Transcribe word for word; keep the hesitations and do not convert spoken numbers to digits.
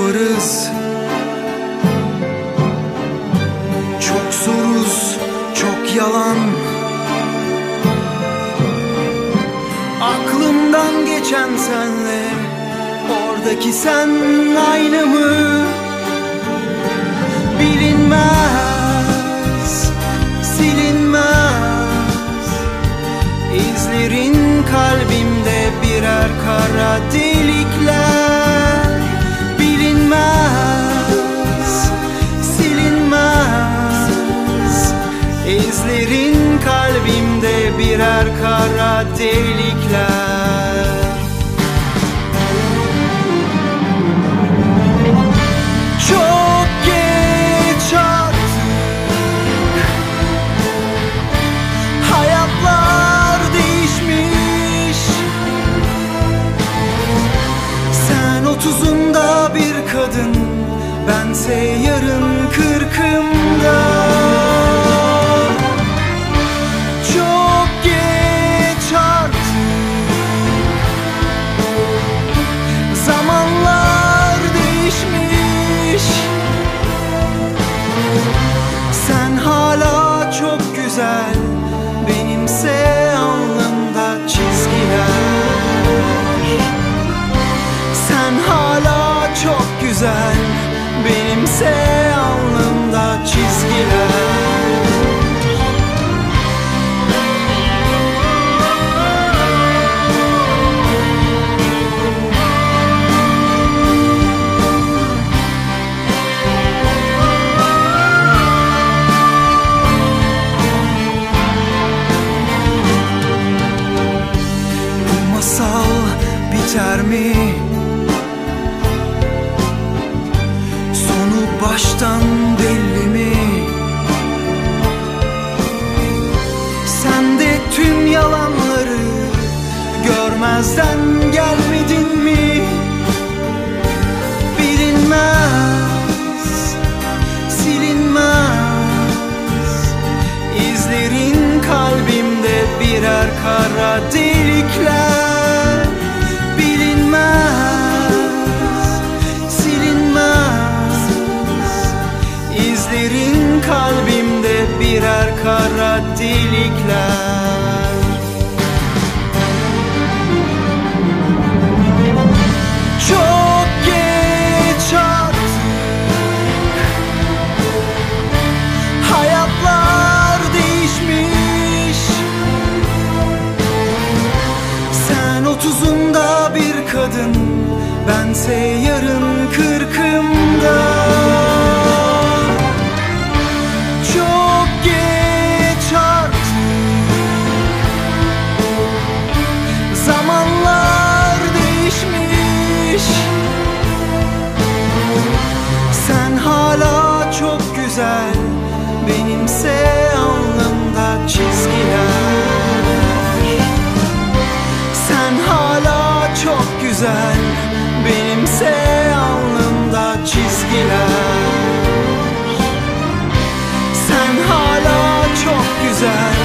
varız. Çok zoruz, çok yalan. Aklımdan geçen senle oradaki sen aynı mı? Bilinmez, silinmez. İzlerin kalbimde birer kara delikler. Bilinmez, silinmez. İzlerin kalbimde birer kara delikler. Çok geç artık, hayatlar değişmiş. Sen otuzunda bir kadın, bense yarın kırkımda. Çok geç artık, zamanlar değişmiş. Sen hala çok güzel, benimse alnımda çizgiler. Sen hala çok güzel, benimse alnımda çizgiler. Biter mi? Sonu baştan belli mi? Sen de tüm yalanları görmezden gelmedin mi? Bilinmez, silinmez. İzlerin kalbimde birer kara delikler. İzlerin kalbimde birer kara delikler. Çok geç artık, hayatlar değişmiş. Sen otuzunda bir kadın, bense yarın kırkımda. Sen hala çok güzel, benimse alnımda çizgiler. Sen hala çok güzel, benimse alnımda çizgiler. Sen hala çok güzel,